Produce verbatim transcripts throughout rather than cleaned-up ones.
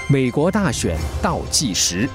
美国大选倒计时。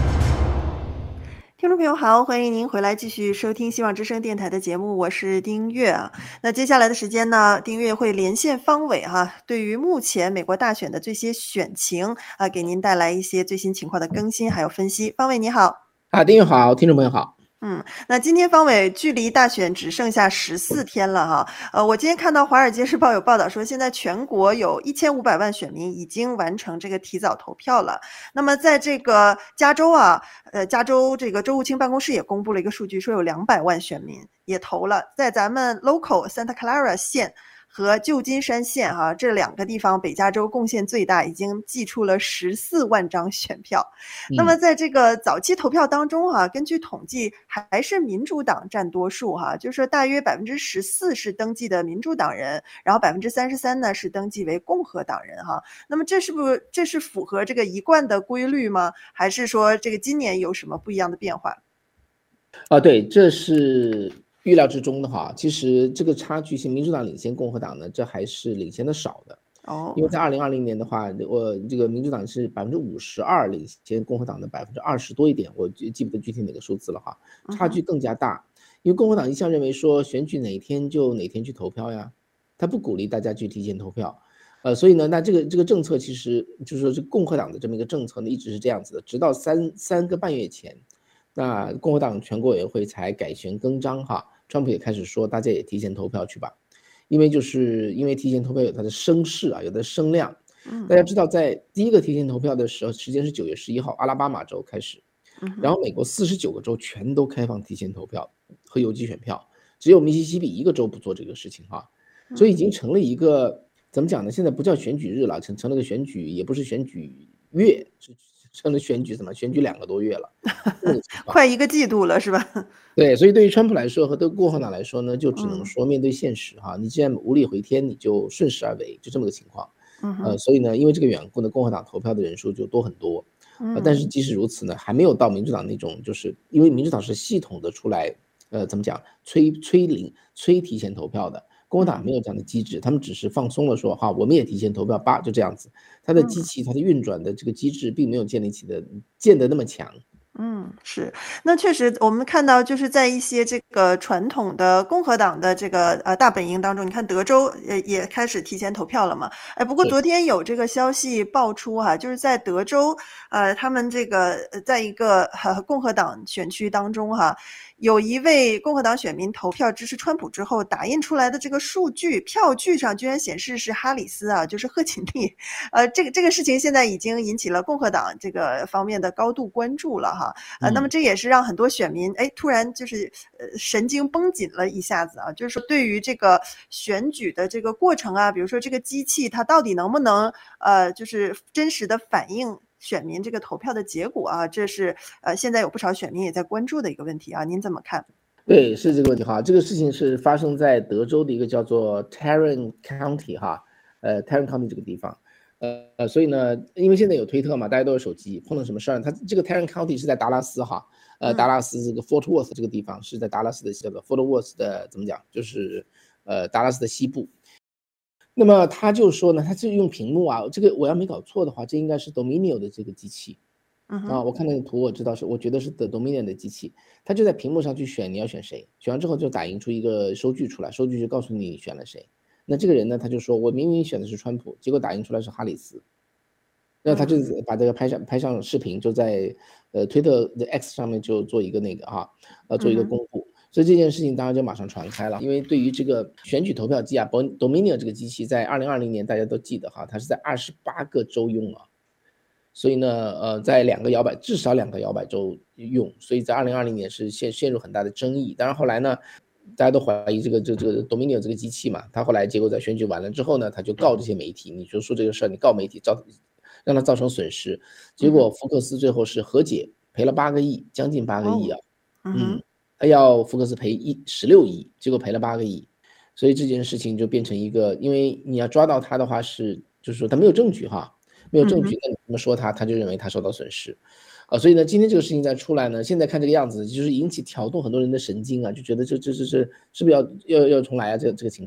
听众朋友好，欢迎您回来继续收听希望之声电台的节目，我是丁月啊。那接下来的时间呢，丁月会连线方伟哈、啊，对于目前美国大选的这些选情啊，给您带来一些最新情况的更新还有分析。方伟你好。 啊，丁月好，听众朋友好。 嗯，那今天方伟距离大选只剩下十四天了哈。呃，我今天看到《华尔街日报》有报道说，现在全国有一千五百万选民已经完成这个提早投票了。那么在这个加州啊，呃，加州这个州务卿办公室也公布了一个数据，说有两百万选民也投了。在咱们 local Santa Clara 县和旧金山县哈、啊、这两个地方，北加州贡献最大，已经寄出了十四万张选票。嗯、那么在这个早期投票当中哈、啊，根据统计还是民主党占多数哈、啊，就是说大约百分之十四是登记的民主党人，然后百分之三十三呢是登记为共和党人哈、啊。那么这是不是这是符合这个一贯的规律吗？还是说这个今年有什么不一样的变化？ 啊，对，这是预料之中的哈。其实这个差距性，民主党领先共和党呢，这还是领先的少的。 哦， 因为在二零二零年的话，我这个民主党是百分之五十二领先共和党的百分之二十多一点，我记不得具体哪个数字了哈，差距更加大。因为共和党一向认为说选举哪天就哪天去投票呀，他不鼓励大家去提前投票。呃，所以呢，那这个这个政策其实就是说，这共和党的这么一个政策呢，一直是这样子的，直到三三个半月前，那共和党全国委员会才改弦更张哈，川普也开始说大家也提前投票去吧。因为就是因为提前投票有它的声势啊，有它的声量。大家知道，在第一个提前投票的时候，时间是九月十一号，阿拉巴马州开始，然后美国四十九个州全都开放提前投票和邮寄选票，只有密西西比一个州不做这个事情哈，所以已经成了一个怎么讲呢？现在不叫选举日了，成成了个选举，也不是选举月，是成了选举什么？选举两个多月了， 快一个季度了是吧？ 对，所以对于川普来说和对共和党来说呢，就只能说面对现实哈，你既然无力回天，你就顺势而为，就这么个情况。呃，所以呢，因为这个缘故呢，共和党投票的人数就多很多。呃，但是即使如此呢，还没有到民主党那种，就是因为民主党是系统的出来，呃，怎么讲，催催领催提前投票的，共和党没有这样的机制，他们只是放松了说哈，我们也提前投票吧，就这样子。它的机器，它的运转的这个机制并没有建立起的建得那么强。 嗯，是，那确实我们看到就是在一些这个传统的共和党的这个呃大本营当中，你看德州也也开始提前投票了嘛？哎，不过昨天有这个消息爆出哈、啊，就是在德州，呃，他们这个在一个呃共和党选区当中哈、啊。有一位共和党选民投票支持川普之后，打印出来的这个数据票据上居然显示是哈里斯啊，就是贺锦丽，呃，这个这个事情现在已经引起了共和党这个方面的高度关注了哈，呃，那么这也是让很多选民哎突然就是呃神经绷紧了一下子啊，就是说对于这个选举的这个过程啊，比如说这个机器它到底能不能呃就是真实的反映选民这个投票的结果啊，这是呃现在有不少选民也在关注的一个问题啊，您怎么看？ 对，是这个问题哈。这个事情是发生在德州的一个叫做 Tarrant County 哈，呃 Tarrant County 这个地方，呃，所以呢，因为现在有推特嘛，大家都有手机，碰到什么事儿，它这个 Tarrant County 是在达拉斯哈，呃，达拉斯这个 Fort Worth 这个地方是在达拉斯的叫做 Fort Worth 的怎么讲，就是呃达拉斯的西部。那么他就说呢，他就用屏幕啊，这个我要没搞错的话，这应该是 Dominion 的这个机器。啊，我看那个图，我知道是，我觉得是 The Dominion 的机器，它就在屏幕上去选你要选谁，选完之后就打印出一个收据出来，收据就告诉你你选了谁。那这个人呢，他就说我明明选的是川普，结果打印出来是哈里斯，那他就把这个拍上拍上视频，就在呃推特的 X 上面就做一个那个哈，呃做一个公布。所以这件事情当然就马上传开了，因为对于这个选举投票机啊 ，Dominion 这个机器在二零二零年大家都记得哈，它是在二十八个州用了。所以呢，呃，在两个摇摆，至少两个摇摆州用，所以在二零二零年是陷陷入很大的争议。当然后来呢，大家都怀疑这个这这个 Dominion 这个机器嘛，他后来结果在选举完了之后呢，他就告这些媒体，你就说这个事儿，你告媒体造让他造成损失，结果福克斯最后是和解，赔了八个亿，将近八个亿啊，嗯，他要福克斯赔一十六亿，结果赔了八个亿，所以这件事情就变成一个，因为你要抓到他的话是，就是说他没有证据哈。没有证据，那你怎么说他，他就认为他受到损失，啊，所以呢，今天这个事情再出来呢，现在看这个样子，就是引起挑动很多人的神经啊，就觉得这这这这是不是要要要重来啊？这这个情况，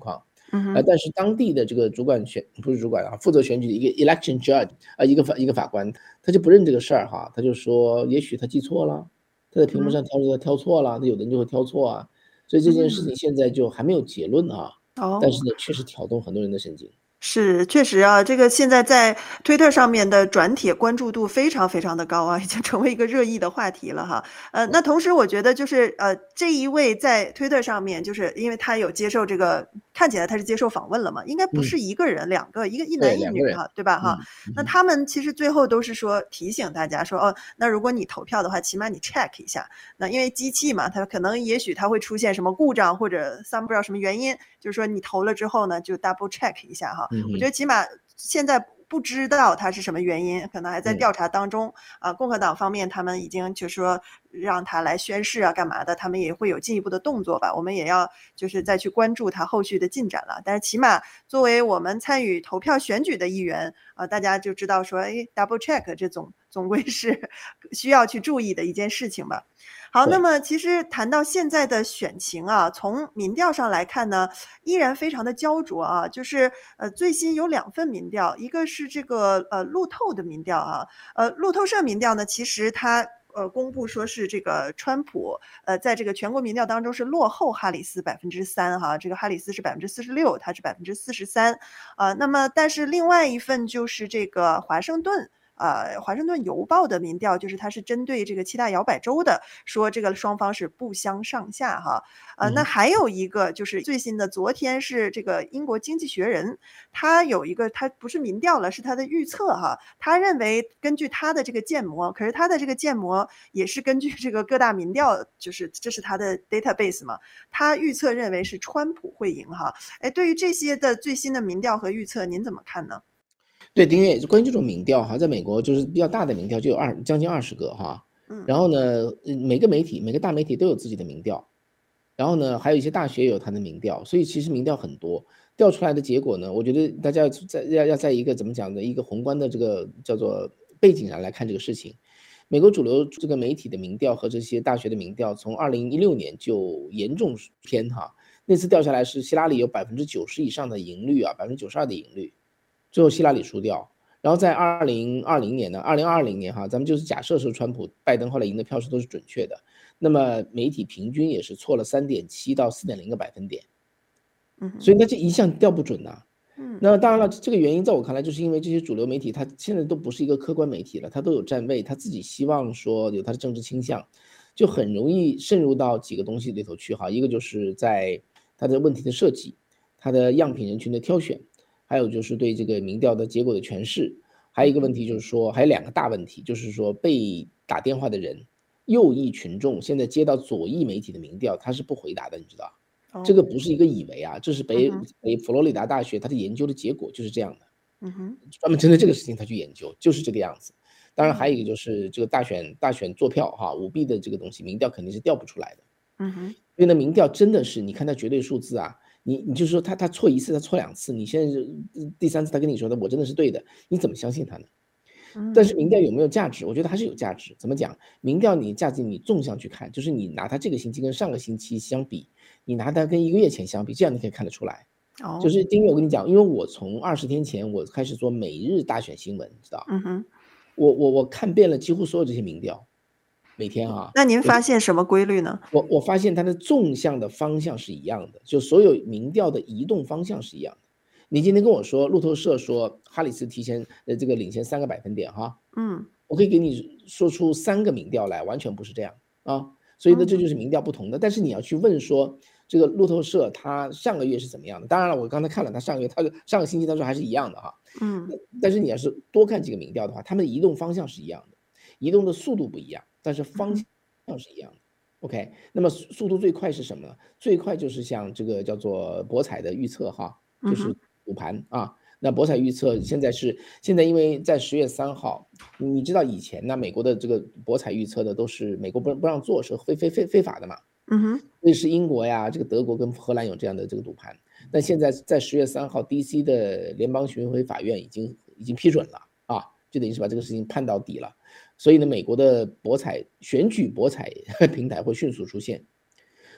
呃， 嗯哼。 但是当地的这个主管选不是主管啊，负责选举的一个 election judge 啊，一个法一个法官，他就不认这个事儿哈，他就说也许他记错了，他在屏幕嗯。 上挑出来挑错了，那有的人就会挑错啊，所以这件事嗯。 情现在就还没有结论啊，但是哦。 呢，确实挑动很多人的神经。 是，确实啊，这个现在在推特上面的转帖关注度非常非常的高啊，已经成为一个热议的话题了哈。呃，那同时我觉得就是，呃，这一位在推特上面，就是因为他有接受这个看起来他是接受访问了嘛，应该不嗯。 是一个人两个，一个一对， 男一两个人， 女哈，对吧嗯， 哈？那嗯哼。 他们其实最后都是说提醒大家说，哦，那如果你投票的话，起码你 check 一下。那因为机器嘛，它可能也许它会出现什么故障，或者 some 不知道什么原因，就是说你投了之后呢，就 double check 一下哈。 嗯哼。 我觉得起码现在不知道它是什么原因，可能还在嗯。 调查当中。啊，共和党方面他们已经就说让他来宣誓啊干嘛的，他们也会有进一步的动作吧，我们也要就是再去关注他后续的进展了。但是起码作为我们参与投票选举的一员，啊，大家就知道说，哎 double check 这总总归是需要去注意的一件事情吧。好，那对。 么其实谈到现在的选情啊，从民调上来看呢，依然非常的焦灼啊，就是，呃，最新有两份民调，一个是这个，呃，路透的民调啊。呃，路透社民调呢，其实它，呃，公布说是这个川普，呃，在这个全国民调当中是落后哈里斯百分之三哈，这个哈里斯是百分之四十六，他是百分之四十三。啊，那么但是另外一份就是这个华盛顿呃，华盛顿邮报的民调，就是它是针对这个七大摇摆州的，说这个双方是不相上下哈。呃，那嗯哼。 还有一个就是最新的，昨天是这个英国经济学人，他有一个他不是民调了，是他的预测哈。他认为根据他的这个建模，可是他的这个建模也是根据这个各大民调，就是这是他的 database 嘛，他预测认为是川普会赢哈。哎，对于这些的最新的民调和预测，您怎么看呢？ 对，因为关于这种民调哈，在美国就是比较大的民调就有二将近二十个哈。 嗯。 然后呢，呃，每个媒体每个大媒体都有自己的民调，然后呢，还有一些大学也有它的民调，所以其实民调很多。调出来的结果呢，我觉得大家要在要要在一个怎么讲呢，一个宏观的这个叫做背景上来看这个事情。美国主流这个媒体的民调和这些大学的民调，从二零一六年就严重偏哈，那次调下来是希拉里有百分之九十以上的赢率啊，百分之九十二的赢率，最后希拉里输掉。然后在二零二零年呢二零二零年哈，咱们就是假设是川普拜登后来赢的票数都是准确的，那么媒体平均也是错了 三点七到四点零个百分点。 嗯哼。 所以那这一向调不准呐。 嗯。 那当然了，这个原因在我看来就是因为这些主流媒体，它现在都不是一个客观媒体了，它都有站位，它自己希望说有它的政治倾向，就很容易渗入到几个东西里头去哈。一个就是在它的问题的设计，它的样品人群的挑选，还有就是对这个民调的结果的诠释。还有一个问题就是说还有两个大问题，就是说被打电话的人，右翼群众现在接到左翼媒体的民调，他是不回答的，你知道。这个哦。 不是一个以为啊，这是北嗯哼。 北佛罗里达大学它的研究的结果就是这样的。 嗯哼。 专门针对这个事情他去研究，就是这个样子。当然还有嗯。 一个就是这个大选大选作票哈，舞弊的这个东西，民调肯定是调不出来的。 嗯哼。 所以呢，民调真的是你看它绝对数字啊，你你就说他他错一次，他错两次，你现在就第三次他跟你说的我真的是对的，你怎么相信他呢？但是嗯。 民调有没有价值？我觉得还是有价值。怎么讲？民调你价值你纵向去看，就是你拿它这个星期跟上个星期相比，你拿它跟一个月前相比，这样你可以看得出来。就哦。 是因为我跟你讲，因为我从二十天前我开始做每日大选新闻，知道。 嗯哼。 我我我看遍了几乎所有这些民调，每天啊， 那您我就发现什么规律呢？ 我我发现它的纵向的方向是一样的，就所有民调的移动方向是一样的。你今天跟我说路透社说哈里斯提前呃这个领先三个百分点哈， 嗯。 我可以给你说出三个民调来，完全不是这样啊。所以呢，这嗯。 就是民调不同的。但是你要去问说这个路透社它上个月是怎么样的？当然了，我刚才看了它上个月，它上个星期他说还是一样的哈。 嗯。 但是你要是多看几个民调的话，它们的移动方向是一样的，移动的速度不一样，但是方嗯。 向是一样的。OK，那么速速度最快是什么呢？最快就是像这个叫做博彩的预测哈，就是嗯哼。 赌盘啊。那博彩预测现在是现在因为在十月三号，你知道以前呢，美国的这个博彩预测的都是美国不不让做，是非非非非法的嘛。 嗯哼。 那是英国呀，这个德国跟荷兰有这样的这个赌盘。但现在在十月三号 D C 的联邦巡回法院已经已经批准了啊，就等于是把这个事情判到底了。所以呢，美国的博彩选举博彩平台会迅速出现。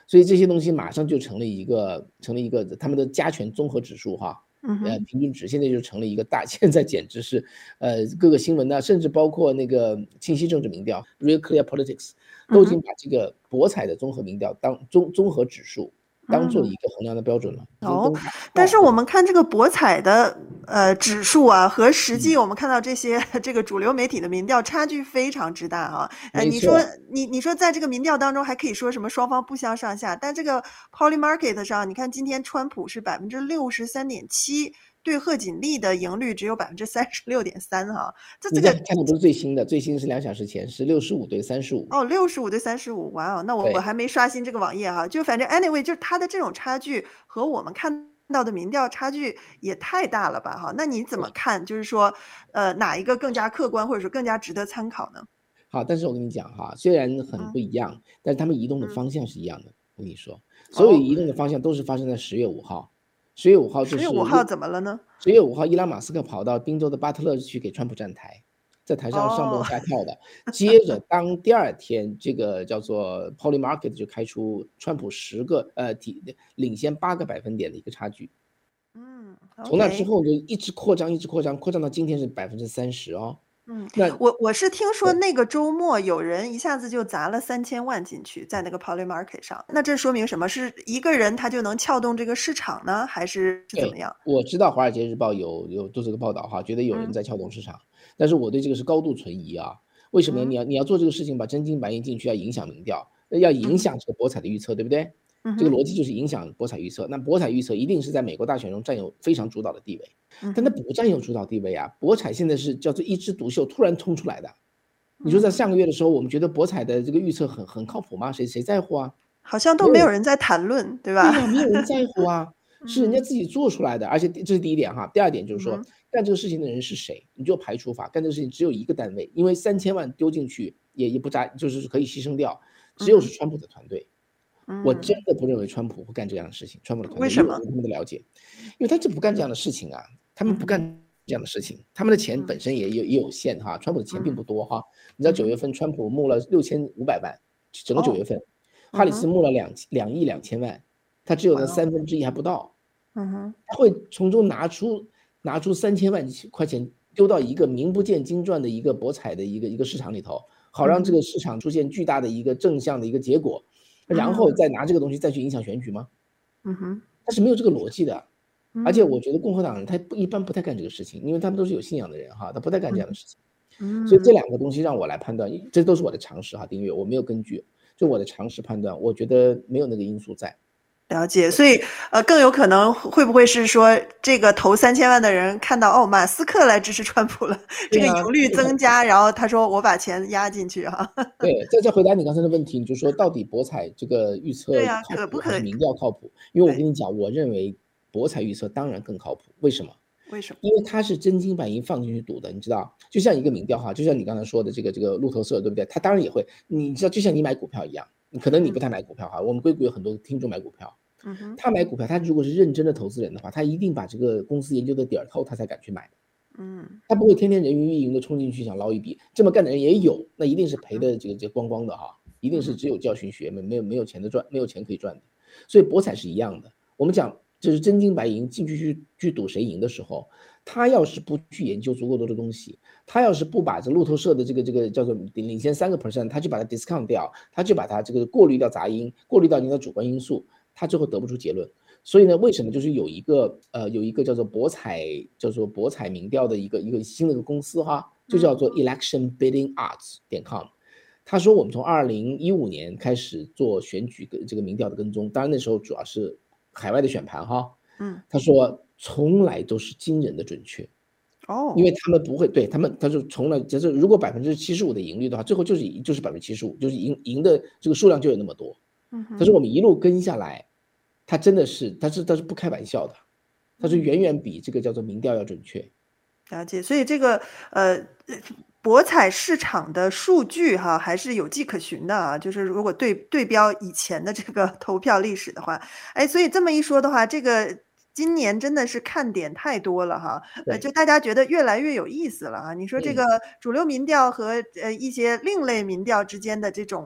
所以这些东西马上就成了一个成了一个他们的加权综合指数哈，呃， 嗯哼， 平均值现在就成了一个大，现在简直是，呃，各个新闻呢，甚至包括那个清晰政治民调 Real Clear Politics 都已嗯哼， 经把这个博彩的综合民调当综综合指数当做嗯。 一个衡量的标准了，已经哦， 登上但是我报纸。 们看这个博彩的呃指数啊，和实际嗯， 我们看到这些这个主流媒体的民调差距非常之大啊。呃，你说没错。 你你说在这个民调当中还可以说什么双方不相上下，但这个 Polymarket 上，你看今天川普是百分之六十三点七，对贺锦丽的赢率只有百分之三十六点三哈，这你这个在看的不是最新的，最新是两小时前是六十五对三十五。 哦六十五对三十五，哇哦，那我我对。 还没刷新这个网页哈，就反正 anyway 就是它的这种差距和我们看到的民调差距也太大了吧哈，那你怎么对。 看，就是说，呃，哪一个更加客观，或者说更加值得参考呢？ 好，但是我跟你讲哈，虽然很不嗯， 一样，但是他们移动的嗯， 方向是一样的，我跟你说，所有哦移动的方向都是发生在十月五号。十月五号就十月五号是伊怎么了呢？ 十月五号伊朗马斯克跑到宾州的巴特勒去给川普站台，在台上上蹦哦， 下跳的。接着当第二天这个叫做 Polymarket 就开出川普十个呃体领先八个百分点的一个差距。 嗯从那之 ，OK。 后就一直扩张一直扩张，扩张到今天是百分之三十哦。 嗯， 那我我是听说对。 那个周末有人一下子就砸了三千万进去，在那个 Polymarket 上，那这说明什么？是一个人他就能撬动这个市场呢，还是是怎么对， 样？ 我知道《华尔街日报》有有做这个报道哈，觉得有人嗯， 在撬动市场，但是我对这个是高度存疑啊。为什么呢？你嗯， 要你要做这个事情，把真金白银进去，要影响民调，呃要嗯哼， 影响这个博彩的预测，对不对？ 嗯哼， 这个逻辑就是影响博彩预测。那博彩预测一定是在美国大选中占有非常主导的地位，但它嗯哼， 不占有主导地位啊。博彩现在是叫做一枝独秀，突然冲出来的。你说在嗯， 上个月的时候，我们觉得博彩的这个预测很很靠谱吗？谁谁在乎啊？ 好像都没有人。 没有人在谈论，对吧？ 对呀，没有人在乎啊，是人家嗯， 自己做出来的，而且这是第一点哈。第二点就是说， 嗯哼， 干这个事情的人是谁，你就排除法，干这个事情只有一个单位，因为三千万丢进去也也不扎，就是可以牺牲掉，只有是嗯哼， 川普的团队。我真嗯， 的不认为川普会干这样的事情，川普的团队，以为什么？ 我对他们的了解，因为他就不干这样的事情啊，他们嗯哼， 不干这样的事情，他们的钱嗯， 本身也有也有限哈，川普的钱并嗯， 不多哈。你知道嗯哼， 九月份川普募了六千五百万，整个九哦， 月份，哈里斯嗯哼， 募了两两亿两千万，他只有那哇哦， 三分之一还不到。 嗯哼， 他会从中拿出拿出三千万块钱丢到一个名不见经传的一个博彩的一个一个市场里头，好嗯哼， 让这个市场出现巨大的一个正向的一个结果，然后嗯， 再拿这个东西再去影响选举吗？ 嗯哼， 他是没有这个逻辑的。而且嗯， 我觉得共和党人他不一般不太干这个事情，因为他们都是有信仰的人哈，他不太干这样的嗯， 事情。所以这嗯。 两个东西让我来判断，这都是我的常识哈，丁月，我没有根据，就我的常识判断，我觉得没有那个因素在。 了解，所以，呃，更有可能会不会是说，这个投三千万的人看到，哦，马斯克来支持川普了，这对啊， 个盈率增加，然后他说我把钱压进去哈。 对，再再回答你刚才的问题，你就说到底博彩这个预测对呀， 靠可不可谱还是民调靠谱？因为我对， 跟你讲，我认为博彩预测当然更靠谱。为什么？ 为什么？ 因为它是真金白银放进去赌的，你知道，就像一个民调哈，就像你刚才说的这个这个路透社，对不对？它当然也会，你知道，就像你买股票一样，可能你不嗯， 太买股票哈，我们硅谷有很多听众买股票， 嗯哼， 他买股票，他如果是认真的投资人的话，他一定把这个公司研究的底儿透，他才敢去买。 嗯， 他不会天天人云亦云的冲进去想捞一笔，这么干的人也有，那一定是赔嗯， 的这个这个光光的哈，一定嗯哼， 是只有教训学，没没有没有钱的赚，没有钱可以赚的。所以博彩是一样的，我们讲就是真金白银进去去去赌谁赢的时候，他要是不去研究足够多的东西，他要是不把这路透社的这个这个叫做领先三个 percent，他就把它 discount 掉，他就把它这个过滤掉杂音，过滤掉你的主观因素，他最后得不出结论。所以呢，为什么就是有一个呃有一个叫做博彩叫做博彩民调的一个一个新的一个公司哈，就叫做 election bidding odds 点 com。他说我们从二零一五年开始做选举跟这个民调的跟踪，当然那时候主要是海外的选盘哈。 嗯， 他说从来都是惊人的准确，因哦， 为他们不会对他们，他说从来就是如果百分之七十五的盈率的话，最后就是就是百分之七十五，就是赢赢的这个数量就有那么多。 嗯哼， 他说我们一路跟下来，他真的是他是他是不开玩笑的，他说嗯， 远远比这个叫做民调要准确。 了解。所以这个，呃，呃博彩市场的数据哈，还是有迹可循的啊，就是如果对对标以前的这个投票历史的话，哎，所以这么一说的话，这个今年真的是看点太多了哈，呃，就对。 大家觉得越来越有意思了啊。你说这嗯。 个主流民调和呃一些另类民调之间的这种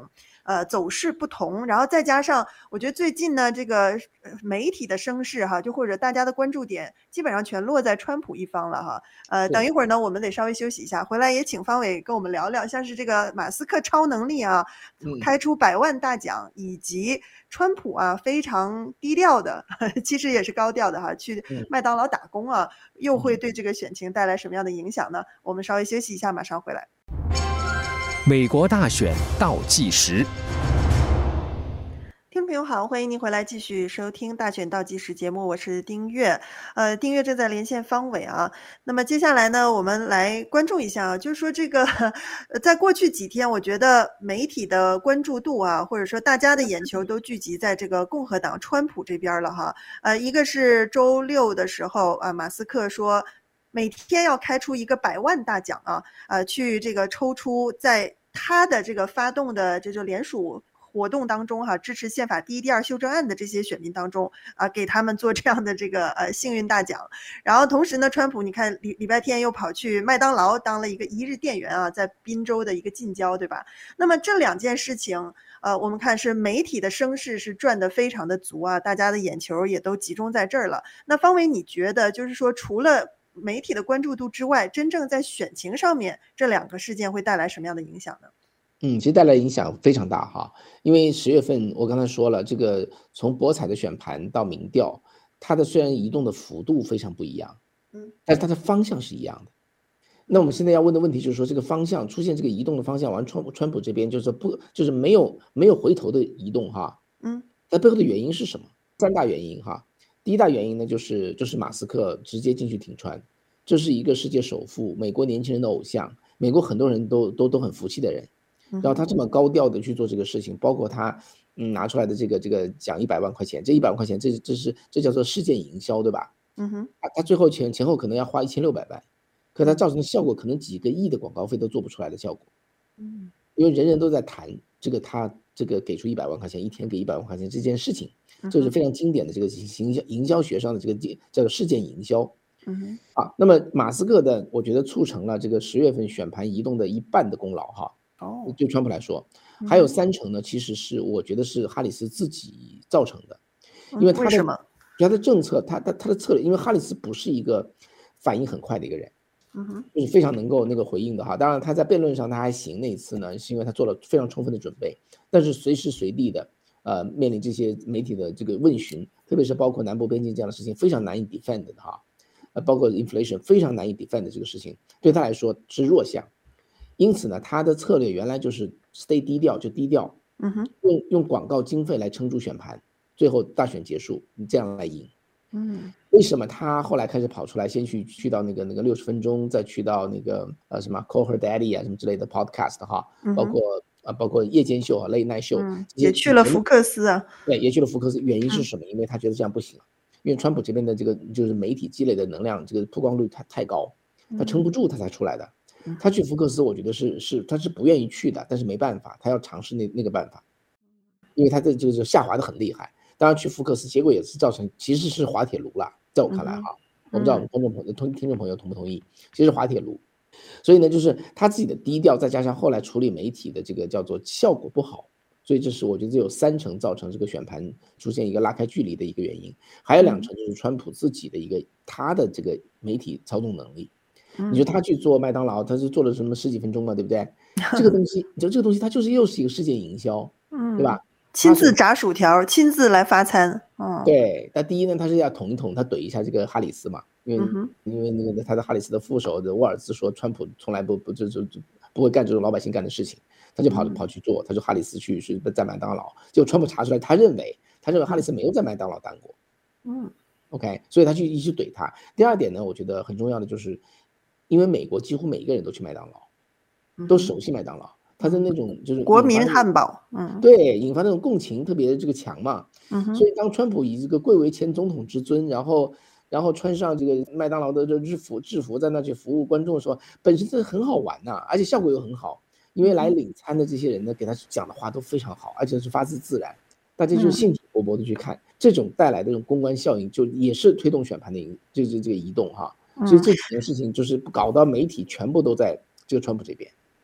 呃走势不同，然后再加上我觉得最近呢，这个媒体的声势哈，就或者大家的关注点基本上全落在川普一方了哈。呃，等一会儿呢，我们得稍微休息一下，回来也请方伟跟我们聊聊，像是这个马斯克超能力啊，开出百万大奖，以及川普啊非常低调的，其实也是高调的哈，去麦当劳打工啊，又会对这个选情带来什么样的影响呢？我们稍微休息一下，马上回来。 美国大选倒计时。 听众朋友好，欢迎您回来继续收听大选倒计时节目，我是丁月。呃，丁月正在连线方伟啊。那么接下来呢，我们来关注一下啊，就是说这个在过去几天，我觉得媒体的关注度啊，或者说大家的眼球都聚集在这个共和党川普这边了哈。呃，一个是周六的时候啊，马斯克说每天要开出一个百万大奖啊，呃，去这个抽出在他的这个发动的这就联署活动当中哈、啊，支持宪法第一、第二修正案的这些选民当中啊，给他们做这样的这个呃幸运大奖。然后同时呢，川普你看礼礼拜天又跑去麦当劳当了一个一日店员啊，在宾州的一个近郊，对吧？那么这两件事情，呃，我们看是媒体的声势是转得非常的足啊，大家的眼球也都集中在这儿了。那方伟，你觉得就是说，除了媒体的关注度之外，真正在选情上面，这两个事件会带来什么样的影响呢？ 嗯，其实带来影响非常大哈，因为十月份我刚才说了，这个从博彩的选盘到民调，它的虽然移动的幅度非常不一样，嗯，但是它的方向是一样的。那我们现在要问的问题就是说，这个方向出现这个移动的方向，完川川普这边就是说不就是没有没有回头的移动哈，嗯，它背后的原因是什么？三大原因哈。第一大原因呢，就是就是马斯克直接进去挺川，这是一个世界首富，美国年轻人的偶像，美国很多人都都都很服气的人。然后他这么高调的去做这个事情，包括他嗯拿出来的这个这个奖一百万块钱，这一百万块钱，这这是这叫做事件营销，对吧？嗯哼，他他最后前前后可能要花一千六百万，可他造成的效果可能几个亿的广告费都做不出来的效果。嗯，因为人人都在谈这个他这个给出一百万块钱，一天给一百万块钱这件事情，这是非常经典的这个营销营销学上的这个叫做事件营销。嗯哼，啊，那么马斯克的我觉得促成了这个十月份选盘移动的一半的功劳哈。哦，对川普来说，还有三成呢，其实是我觉得是哈里斯自己造成的，因为他的他的政策，他他他的策略，因为哈里斯不是一个反应很快的一个人，嗯哼，就是非常能够那个回应的哈。当然他在辩论上他还行，那一次呢，是因为他做了非常充分的准备，但是随时随地的呃面临这些媒体的这个问询，特别是包括南部边境这样的事情，非常难以 defend 的哈，呃，包括 inflation 非常难以 defend 的这个事情，对他来说是弱项。因此呢，他的策略原来就是 stay 低调，就低调，嗯哼，用用广告经费来撑住选盘，最后大选结束，你这样来赢。嗯，为什么他后来开始跑出来，先去去到那个那个六十分钟，再去到那个呃什么 Call Her Daddy 啊什么之类的 podcast 哈，包括啊包括夜间秀啊 late night show，嗯， 也去了福克斯啊， 对，也去了福克斯，原因是什么？因为他觉得这样不行，因为川普这边的这个就是媒体积累的能量，这个曝光率太太高，他撑不住，他才出来的。他去福克斯，我觉得是是他是不愿意去的，但是没办法，他要尝试那那个办法，因为他这就是下滑的很厉害。当然去福克斯，结果也是造成其实是滑铁卢了，在我看来哈，我不知道观众朋友、听听众朋友同不同意，其实滑铁卢。所以呢，就是他自己的低调，再加上后来处理媒体的这个叫做效果不好，所以这是我觉得有三成造成这个选盘出现一个拉开距离的一个原因，还有两成就是川普自己的一个他的这个媒体操纵能力。你说他去做麦当劳，他是做了什么十几分钟嘛，对不对？这个东西，你说这个东西，它就是又是一个事件营销，嗯，对吧？ 亲自炸薯条，亲自来发餐，嗯， 对。那第一呢，他是要捅一捅，他怼一下这个哈里斯嘛，因为、嗯、因为那个他的哈里斯的副手的沃尔兹说，川普从来不不就就不会干这种老百姓干的事情，他就跑跑去做，他说哈里斯去是在麦当劳，结果川普查出来，他认为他认为哈里斯没有在麦当劳当过，嗯 ，OK， 所以他去一直怼他。第二点呢，我觉得很重要的就是。因为美国几乎每一个人都去麦当劳，都熟悉麦当劳，它是那种就是国民汉堡，嗯， 对，引发那种共情特别这个强嘛，嗯，所以当川普以这个贵为前总统之尊，然后然后穿上这个麦当劳的这制服制服在那去服务观众的时候，本身这很好玩呐、啊，而且效果又很好，因为来领餐的这些人呢，给他讲的话都非常好，而且是发自自然，大家就兴致勃勃的去看，嗯、这种带来的这种公关效应，就也是推动选盘的就是这个移动哈。所以这几件事情就是搞到媒体全部都在这个川普这边，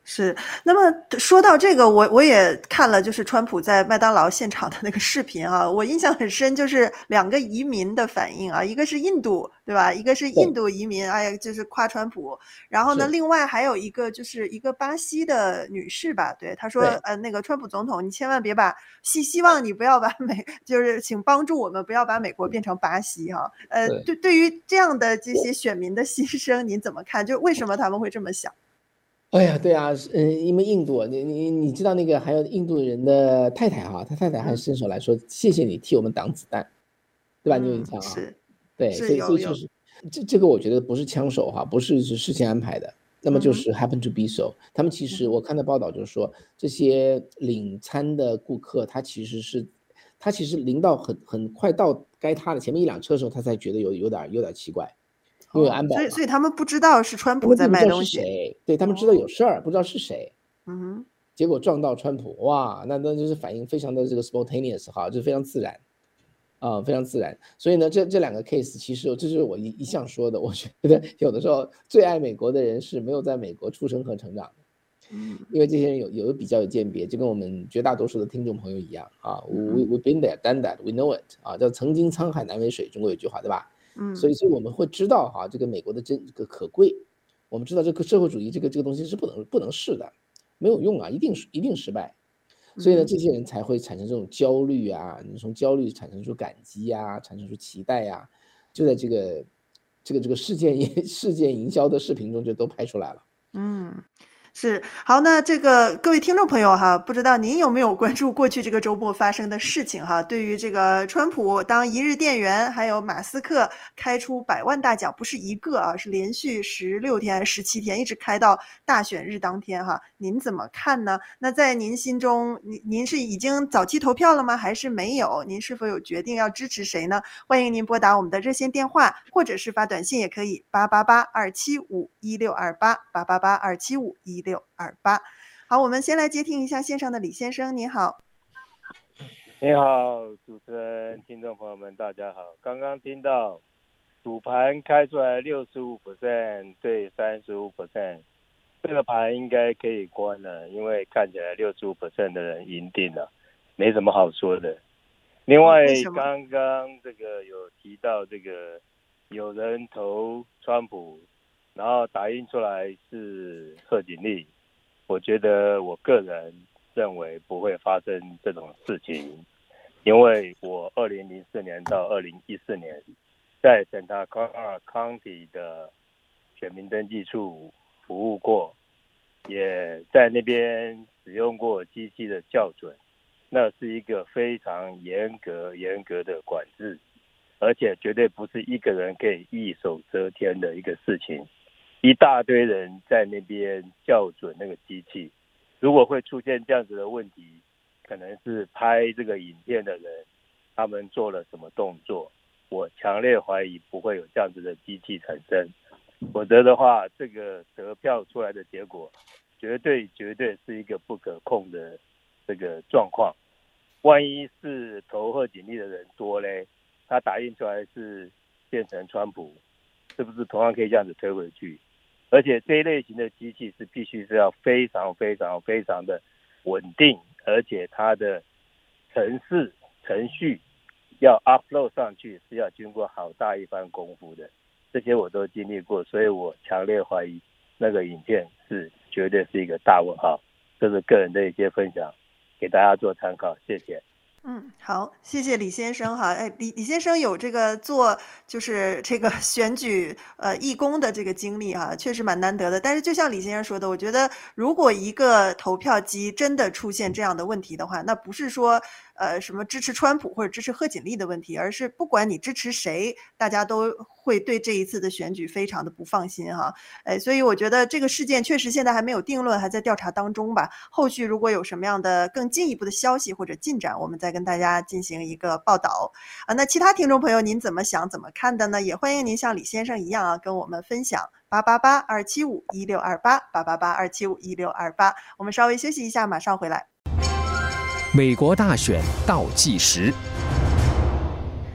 是，那么说到这个，我我也看了，就是川普在麦当劳现场的那个视频啊，我印象很深，就是两个移民的反应啊，一个是印度，对吧？一个是印度移民，哎呀，就是夸川普。然后呢，另外还有一个就是一个巴西的女士吧，对，她说，呃，那个川普总统，你千万别把希希望你不要把美，就是请帮助我们不要把美国变成巴西哈、啊。呃，对，对于这样的这些选民的牺牲，您怎么看？就为什么他们会这么想？ 哎呀，对啊，嗯，因为印度，你你你知道那个还有印度人的太太哈，他太太还伸手来说、嗯、谢谢你替我们挡子弹，对吧？嗯、你有印象啊？ 是， 对， 是所以所以就是这这个我觉得不是枪手哈，不是是事先安排的，那么就是 happen to be so、嗯。他们其实我看到报道就是说，这些领餐的顾客他其实是他其实临到很很快到该他的前面一辆车的时候，他才觉得有有点有点奇怪。因为有安保、 哦，所以所以他们不知道是川普在卖东西， 对，他们知道有事儿、哦，不知道是谁， 嗯， 结果撞到川普，哇，那那就是反应非常的这个 spontaneous 哈，就非常自然，啊、呃，非常自然。所以呢，这这两个 case 其实这就是我一一向说的，我觉得有的时候最爱美国的人是没有在美国出生和成长的， 嗯， 因为这些人有有比较有鉴别，就跟我们绝大多数的听众朋友一样啊 ，we we been there done that we know it 啊，叫曾经沧海难为水，中国有句话对吧？ 嗯， 所以，所以我们会知道哈、啊，这个美国的真这个可贵，我们知道这个社会主义这个这个东西是不能不能试的，没有用啊，一定一定失败。所以呢，这些人才会产生这种焦虑啊，你从焦虑产生出感激啊，产生出期待呀、啊，就在这个这个这个事件事件营销的视频中就都拍出来了。 嗯。是，好，那这个各位听众朋友哈，不知道您有没有关注过去这个周末发生的事情哈？对于这个川普当一日店员，还有马斯克开出百万大奖，不是一个啊，是连续十六天、十七天，一直开到大选日当天哈。您怎么看呢？那在您心中，您您是已经早期投票了吗？还是没有？您是否有决定要支持谁呢？欢迎您拨打我们的热线电话，或者是发短信也可以，八八八二七五一六二八，八八八二七五一六二八。好，我们先来接听一下线上的李先生，你好。 你好，主持人，听众朋友们，大家好。刚刚听到赌盘开出来 百分之六十五 对 百分之三十五， 这个盘应该可以关了，因为看起来 百分之六十五 的人赢定了，没什么好说的。另外，刚刚这个有提到这个有人投川普，然后打印出来是贺锦丽，我觉得我个人认为不会发生这种事情，因为我二零零四年到二零一四年在 Santa Clara County 的选民登记处服务过，也在那边使用过机器的校准，那是一个非常严格严格的管制，而且绝对不是一个人可以一手遮天的一个事情，一大堆人在那边校准那个机器，如果会出现这样子的问题，可能是拍这个影片的人他们做了什么动作，我强烈怀疑不会有这样子的机器产生，否则的话这个得票出来的结果绝对绝对是一个不可控的这个状况。万一是投贺锦丽的人多嘞，他打印出来是变成川普，是不是同样可以这样子推回去？而且这一类型的机器是必须是要非常非常非常的稳定，而且它的程式程序要 upload 上去是要经过好大一番功夫的，这些我都经历过，所以我强烈怀疑那个影片是绝对是一个大问号。这是个人的一些分享，给大家做参考，谢谢。 嗯，好，谢谢李先生哈。哎，李李先生有这个做就是这个选举呃义工的这个经历哈，确实蛮难得的。但是就像李先生说的，我觉得如果一个投票机真的出现这样的问题的话，那不是说呃什么支持川普或者支持贺锦丽的问题，而是不管你支持谁，大家都会对这一次的选举非常的不放心哈。哎，所以我觉得这个事件确实现在还没有定论，还在调查当中吧。后续如果有什么样的更进一步的消息或者进展，我们再跟大家进行一个报道啊。那其他听众朋友您怎么想怎么看的呢？也欢迎您像李先生一样啊，跟我们分享八八八二七五一六二八，八八八二七五一六二八。我们稍微休息一下，马上回来。美国大选倒计时。听众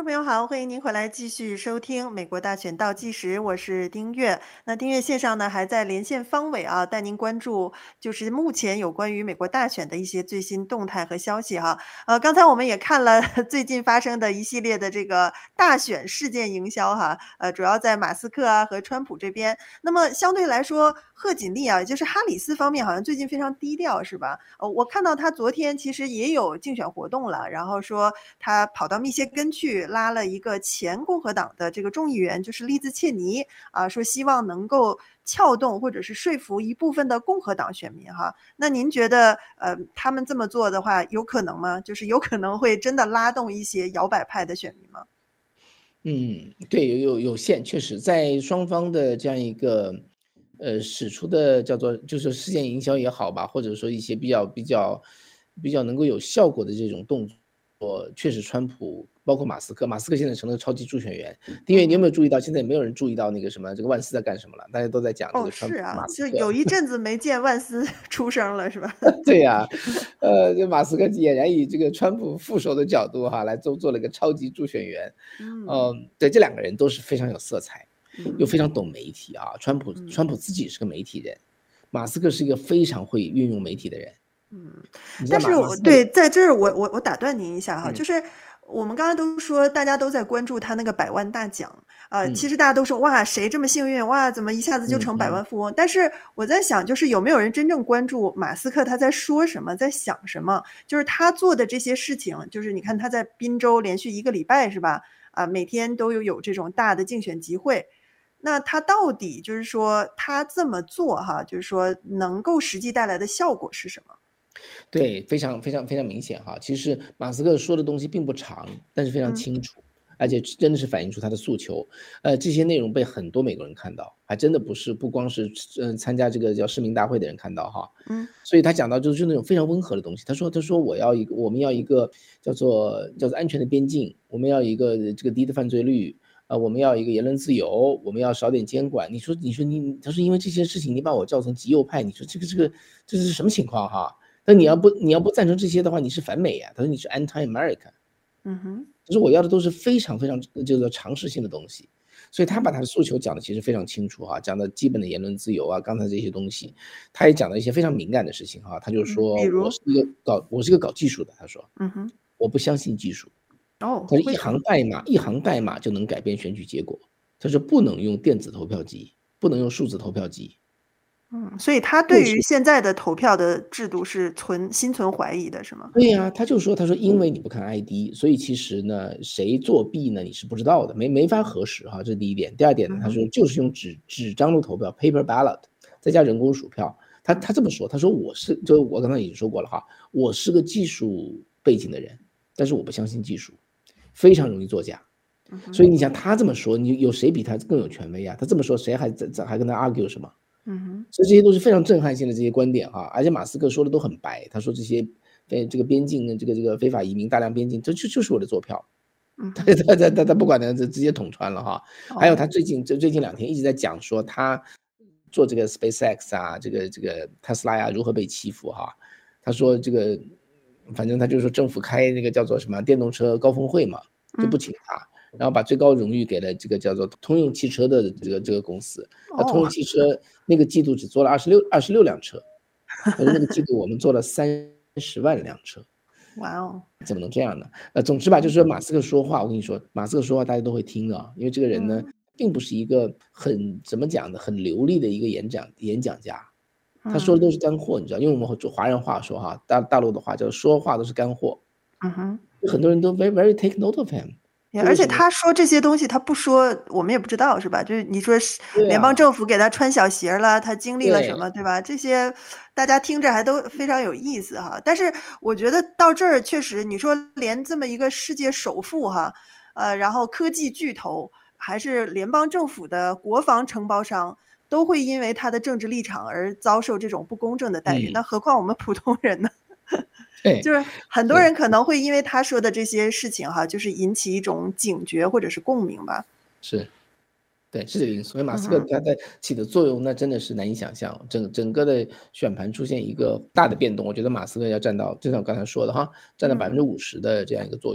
众朋友好，欢迎您回来继续收听美国大选倒计时，我是丁月。那丁月线上呢还在连线方伟啊，带您关注就是目前有关于美国大选的一些最新动态和消息哈。呃，刚才我们也看了最近发生的一系列的这个大选事件营销哈，呃，主要在马斯克啊和川普这边。那么相对来说，贺锦丽啊，也就是哈里斯方面好像最近非常低调是吧？呃，我看到他昨天其实也有竞选活动了，然后说他跑到密歇根去拉了一个前共和党的这个众议员，就是利兹切尼啊，说希望能够撬动或者是说服一部分的共和党选民哈。那您觉得呃他们这么做的话有可能吗？就是有可能会真的拉动一些摇摆派的选民吗？ 嗯，对，有有有限，确实在双方的这样一个呃使出的叫做就是事件营销也好吧，或者说一些比较比较比较能够有效果的这种动作，确实川普包括马斯克，马斯克现在成了超级助选员。丁月，你有没有注意到现在也没有人注意到那个什么这个万斯在干什么了？大家都在讲这哦， 个川普、 是啊， 马斯克。 就有一阵子没见万斯出声了，是吧？ 对呀、呃，这马斯克俨然以这个川普副手的角度哈来做做了一个超级助选员。 嗯， 嗯，对，这两个人都是非常有色彩，又嗯非常懂媒体啊。川普嗯川普自己是个媒体人，马斯克是一个非常会运用媒体的人。 嗯， 你知道但是马马斯克我对在这儿我我我打断您一下哈， 嗯就是我们刚才都说大家都在关注他那个百万大奖啊、呃嗯其实大家都说哇谁这么幸运哇怎么一下子就成百万富翁？但是我在想，就是有没有人真正关注马斯克他在说什么，在想什么？就是他做的这些事情，就是你看他在宾州连续一个礼拜是吧？啊、每天都有有这种大的竞选集会。那他到底就是说他这么做哈，就是说能够实际带来的效果是什么？ 对，非常非常非常明显哈。其实马斯克说的东西并不长，但是非常嗯清楚，而且真的是反映出他的诉求。呃，这些内容被很多美国人看到，还真的不是不光是呃参加这个叫市民大会的人看到哈。 嗯所以他讲到就是那种非常温和的东西。他说他说我要一个我们要一个叫做叫做安全的边境，我们要一个这个低的犯罪率。呃，我们要一个言论自由，我们要少点监管。你说，你说你，他说因为这些事情，你把我叫成极右派，你说这个这个这是什么情况哈？但你要不你要不赞成这些的话，你是反美呀、啊。他说你是 anti-American。 嗯哼。 他说我要的都是非常非常就是常识性的东西，所以他把他的诉求讲的其实非常清楚哈，讲的基本的言论自由啊，刚才这些东西，他也讲了一些非常敏感的事情哈。他就说比如我是一个搞我是一个搞技术的，他说嗯哼。 我不相信技术。 哦， 他说一为什么？ 行代码一行代码就能改变选举结果。他说不能用电子投票机，不能用数字投票机。 嗯，所以他对于现在的投票的制度是存心存怀疑的，是吗？ 对呀、他就说，他说因为你不看 I D，所以其实呢，谁作弊呢，你是不知道的，没没法核实哈，这是第一点。第二点呢，他说就是用纸纸张的投票 （paper ballot），再加人工数票。他他这么说，他说我是，就我刚才已经说过了哈，我是个技术背景的人，但是我不相信技术，非常容易作假。所以你想他这么说，你有谁比他更有权威啊？他这么说，谁还在还跟他 argue 什么？ 嗯哼。 所以这些都是非常震撼性的这些观点哈，而且马斯克说的都很白，他说这些非这个边境这个这个非法移民大量边境，这就就是为了做票， 嗯他他他他他不管的，这直接捅穿了哈。还有他最近这最近两天一直在讲说他做这个 SpaceX 啊，这个这个特斯拉呀如何被欺负哈。他说这个反正他就说政府开那个叫做什么电动车高峰会嘛，就不请他。然后把最高荣誉给了这个叫做通用汽车的这个这个公司，那通用汽车那个季度只做了二十六二十六辆车，但是那个季度我们做了三十万辆车， 哇哦， 怎么能这样呢？呃，总之吧，就是说马斯克说话，我跟你说，马斯克说话大家都会听的，因为这个人呢，并不是一个很怎么讲的很流利的一个演讲演讲家，他说的都是干货，你知道，用我们华人话说哈，大大陆的话叫说话都是干货， 嗯哼， 很多人都 very very take note of him。 而且他说这些东西，他不说我们也不知道，是吧？就是你说联邦政府给他穿小鞋了，他经历了什么，对吧？这些大家听着还都非常有意思哈。但是我觉得到这儿确实，你说连这么一个世界首富哈，呃，然后科技巨头，还是联邦政府的国防承包商，都会因为他的政治立场而遭受这种不公正的待遇， 嗯、 那何况我们普通人呢？ 对， 就是很多人可能会因为他说的这些事情哈，就是引起一种警觉或者是共鸣吧。 是，对，是这个因素。所以马斯克他在起的作用，那真的是难以想象。整整个的选盘出现一个大的变动，我觉得马斯克要占到，就像我刚才说的哈，占到百分之五十的这样一个作用。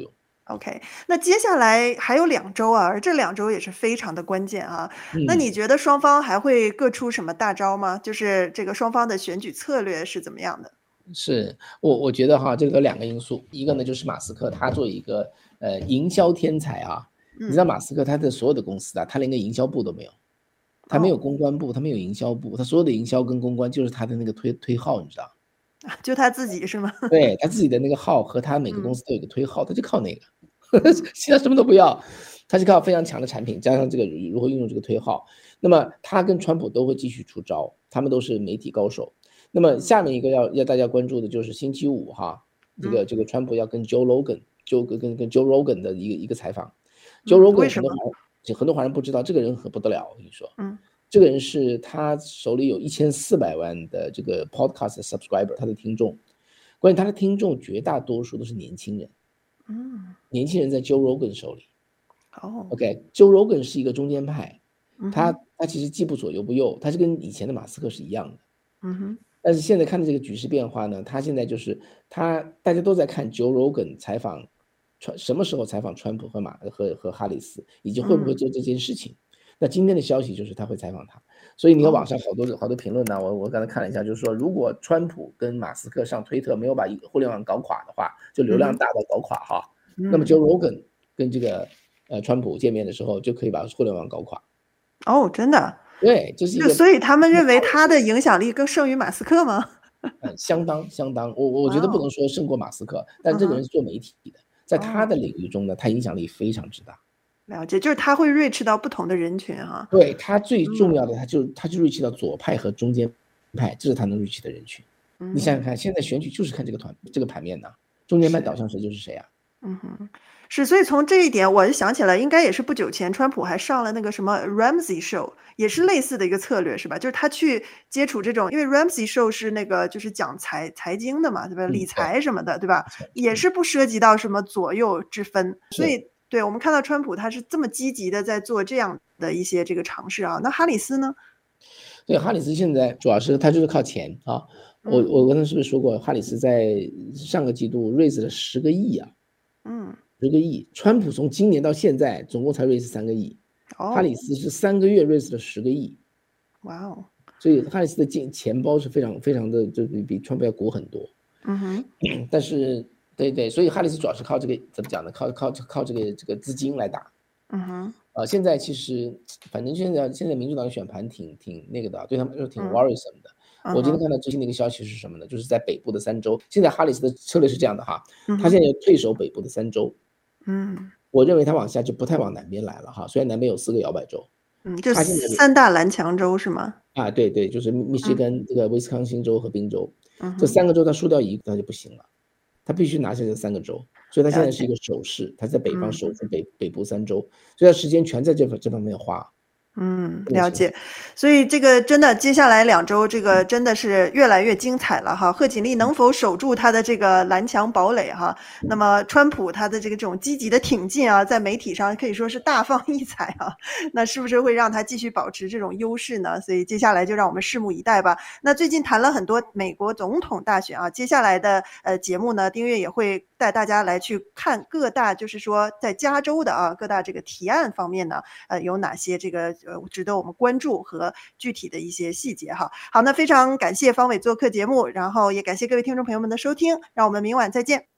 OK，那接下来还有两周啊，而这两周也是非常的关键啊。那嗯。 你觉得双方还会各出什么大招吗？就是这个双方的选举策略是怎么样的？ 是，我我觉得哈，这个有两个因素，一个呢就是马斯克他作为一个呃营销天才啊，你知道嗯。 马斯克他的所有的公司啊，他连个营销部都没有，他没有哦。 公关部，他没有营销部，他所有的营销跟公关就是他的那个推推号，你知道？ 就他自己是吗？ 对，他自己的那个号和他每个公嗯。 司都有个推号，他就靠那个， 嗯。 其他什么都不要，他是靠非常强的产品，加上这个如何运用这个推号。那么他跟川普都会继续出招，他们都是媒体高手。那么下面一个要要大家关注的就是星期五哈，这个嗯。 这个川普要跟 Joe Rogan Joe 跟跟 Joe Rogan 的一个一个采访。Joe 嗯，为 Rogan 什么？ 很多华人很多华人不知道，这个人很不得了，我跟你说。 嗯。 这个人是他手里有一千四百万的这个 podcast subscriber， 他的听众。关键他的听众绝大多数都是年轻人。 嗯。 年轻人在 Joe Rogan 手里。 哦。 OK，Joe Rogan 是一个中间派，他嗯哼。 他其实既不左又不右，他是跟以前的马斯克是一样的。 嗯哼。 但是现在看的这个局势变化呢，他现在就是他大家都在看 Joe Rogan 采访川什么时候采访川普和马和和哈里斯，以及会不会嗯。 做这件事情。那今天的消息就是他会采访他，所以你看哦。 网上好多好多评论呢，我我刚才看了一下，就是说如果川普跟马斯克上推特没有把互联网搞垮的话，就流量嗯哼。 大到搞垮哈。那么嗯。 Joe Rogan 跟这个呃川普见面的时候，就可以把互联网搞垮。 哦，真的？ 对，这是一个就所以他们认为他的影响力更胜于马斯克吗？ 嗯，相当相当，我我觉得不哇哦。 能说胜过马斯克，但嗯哼。 这个人是做媒体的，在他哦。 的领域中呢，他影响力非常之大。 了解，就是他会 reach 到不同的人群哈。 对，他最重嗯。 要的，他就他就 reach 到左派和中间派，这是他能 reach 的人群。你想想嗯。 看，现在选举就是看这个团这个盘面呐，中间派是。 倒向谁就是谁啊。 嗯哼，是，所以从这一点我就想起来，应该也是不久前川普还上了那个什么 Ramsey Show， 也是类似的一个策略是吧？就是他去接触这种，因为 Ramsey Show 是那个就是讲财财经的嘛，对吧？ 嗯， 理对。 财什么的，对吧？ 没错， 也嗯。 是不涉及到什么左右之分。所是。 以对，我们看到川普他是这么积极的在做这样的一些这个尝试啊，那哈里斯呢？ 对，哈里斯现在主要是他就是靠钱啊。我嗯。 我刚才是不是说过，哈里斯在上个季度 raise 了十个亿啊。 嗯。 十个亿，川普从今年到现在总共才 raise 三个亿，哈里哦。 斯是三个月 raise 了十个亿。 哇哦。 所以哈里斯的金钱包是非常非常的，就比比川普要鼓很多。 嗯哼。 但是对对，所以哈里斯主要是靠这个怎么讲呢？靠靠靠这个这个资金来打。 嗯哼。 呃，现在其实反正现在现在民主党的选盘挺挺那个的，对他们来说挺嗯。 worrisome 的。我今天嗯哼。 看到最新的一个消息是什么呢？就是在北部的三州，现在哈里斯的策略是这样的哈， 嗯哼。 他现在要退守北部的三州。 嗯。 我认为他往下就不太往南边来了哈，虽然南边有四个摇摆州。 嗯，就他现在三大蓝墙州是吗？ 啊，对对，就是密密歇嗯。 根、这个威斯康星州和宾州，这嗯哼。 三个州他输掉一个他就不行了，他必须拿下这三个州，所以他现了解。 在是一个守势，他在北方守嗯。 住北北部三州，所以他时间全在这这方面花。 嗯， 这么情况。 了解。所以这个真的接下来两周这个真的是越来越精彩了哈，贺锦丽能否守住他的这个蓝墙堡垒哈？那么川普他的这个这种积极的挺进啊，在媒体上可以说是大放异彩啊，那是不是会让他继续保持这种优势呢？所以接下来就让我们拭目以待吧。那最近谈了很多美国总统大选啊，接下来的呃节目呢，丁月也会带大家来去看各大就是说在加州的啊各大这个提案方面呢，呃有哪些这个呃值得我们关注和具体的一些细节哈。好，那非常感谢方伟做客节目，然后也感谢各位听众朋友们的收听，让我们明晚再见。